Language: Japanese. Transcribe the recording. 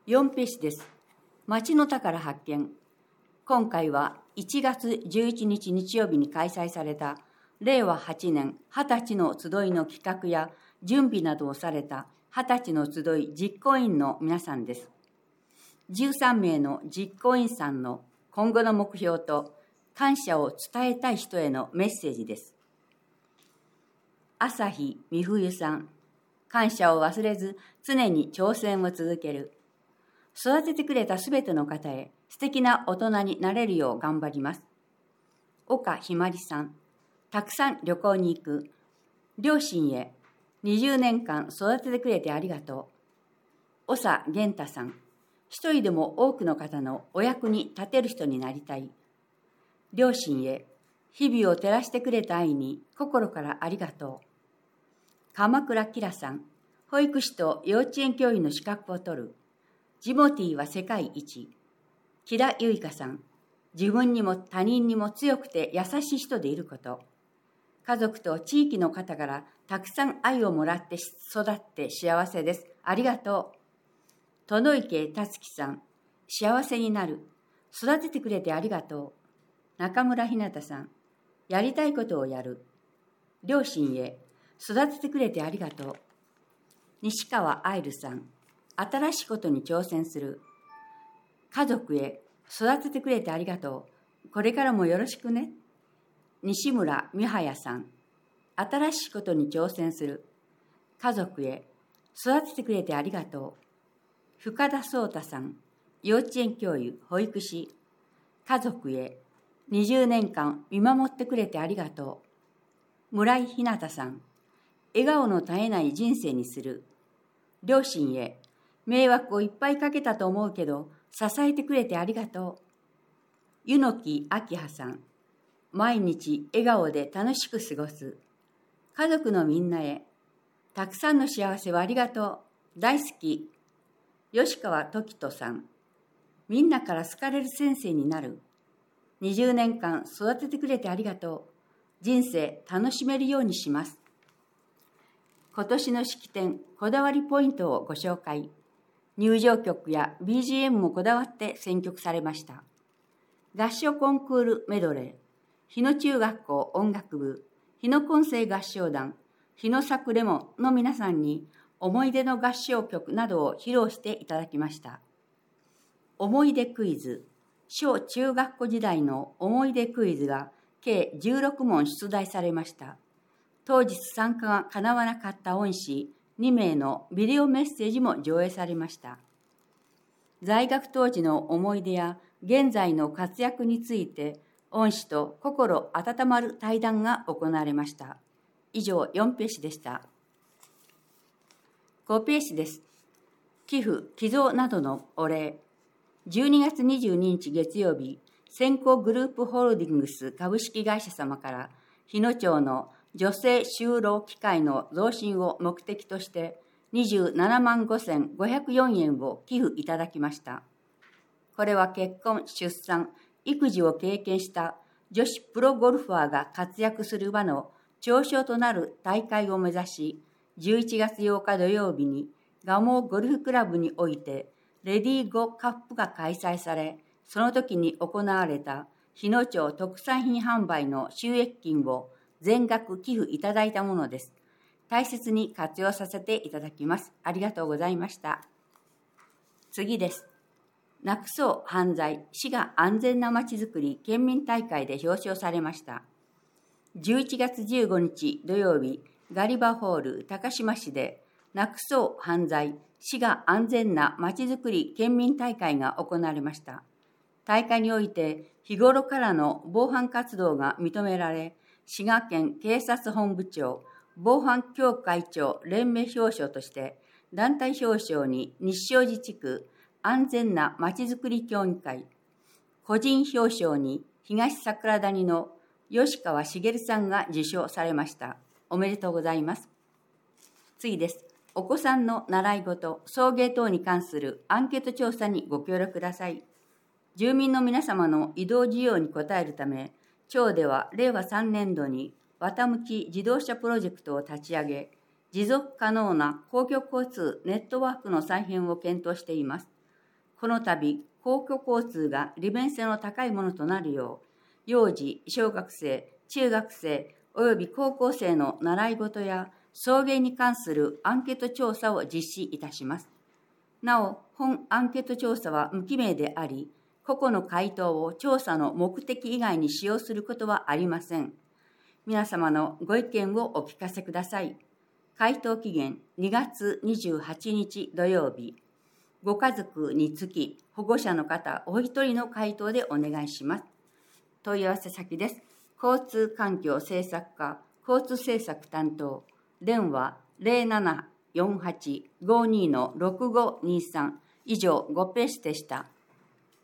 4ページです。町の宝発見。今回は1月11日日曜日に開催された令和8年20歳の集いの企画や準備などをされた20歳の集い実行委員の皆さんです。13名の実行委員さんの今後の目標と感謝を伝えたい人へのメッセージです。朝日美冬さん、感謝を忘れず常に挑戦を続ける。育ててくれたすべての方へ素敵な大人になれるよう頑張ります。岡ひまりさん、たくさん旅行に行く。両親へ20年間育ててくれてありがとう。長源太さん、一人でも多くの方のお役に立てる人になりたい。両親へ日々を照らしてくれた愛に心からありがとう。鎌倉きらさん、保育士と幼稚園教員の資格を取る。ジモティーは世界一。木田ゆいかさん、自分にも他人にも強くて優しい人でいること。家族と地域の方からたくさん愛をもらって育って幸せです。ありがとう。殿池達樹さん、幸せになる。育ててくれてありがとう。中村ひなたさん、やりたいことをやる。両親へ育ててくれてありがとう。西川愛流さん、新しいことに挑戦する。家族へ育ててくれてありがとう。これからもよろしくね。西村美早さん、新しいことに挑戦する。家族へ育ててくれてありがとう。深田壮太さん、幼稚園教諭、保育士。家族へ20年間見守ってくれてありがとう。村井ひなたさん、笑顔の絶えない人生にする。両親へ迷惑をいっぱいかけたと思うけど支えてくれてありがとう。柚木明葉さん、毎日笑顔で楽しく過ごす。家族のみんなへたくさんの幸せをありがとう。大好き。吉川時人さん、みんなから好かれる先生になる。20年間育ててくれてありがとう。人生楽しめるようにします。今年の式典こだわりポイントをご紹介。入場曲や BGM もこだわって選曲されました。合唱コンクールメドレー、日野中学校音楽部、日野混声合唱団、日野作レモンの皆さんに思い出の合唱曲などを披露していただきました。思い出クイズ、小中学校時代の思い出クイズが計16問出題されました。当日参加が叶わなかった恩師2名のビデオメッセージも上映されました。在学当時の思い出や現在の活躍について恩師と心温まる対談が行われました。以上4ページでした。5ページです。寄付・寄贈などのお礼。12月22日月曜日、先行グループホールディングス株式会社様から日野町の女性就労機会の増進を目的として27万5504円を寄付いただきました。これは結婚・出産・育児を経験した女子プロゴルファーが活躍する場の頂賞となる大会を目指し、11月8日土曜日に蒲生ゴルフクラブにおいてレディーゴカップが開催され、その時に行われた日野町特産品販売の収益金を全額寄付いただいたものです。大切に活用させていただきます。ありがとうございました。次です。なくそう犯罪、滋賀安全なまちづくり県民大会で表彰されました。11月15日土曜日、ガリバホール高島市でなくそう犯罪、滋賀安全なまちづくり県民大会が行われました。大会において日頃からの防犯活動が認められ、滋賀県警察本部長、防犯協会長連盟表彰として、団体表彰に日照寺地区安全なまちづくり協議会、個人表彰に東桜谷の吉川茂さんが受賞されました。おめでとうございます。次です。お子さんの習い事、送迎等に関するアンケート調査にご協力ください。住民の皆様の移動需要に応えるため、町では令和3年度に綿向き自動車プロジェクトを立ち上げ、持続可能な公共交通ネットワークの再編を検討しています。 この度、公共交通が利便性の高いものとなるよう、幼児、小学生、中学生及び高校生の習い事や送迎に関するアンケート調査を実施いたします。なお、本アンケート調査は無記名であり、個々の回答を調査の目的以外に使用することはありません。皆様のご意見をお聞かせください。回答期限2月28日土曜日。ご家族につき保護者の方お一人の回答でお願いします。問い合わせ先です。交通環境政策課交通政策担当電話 0748-52-6523 以上5ページでした。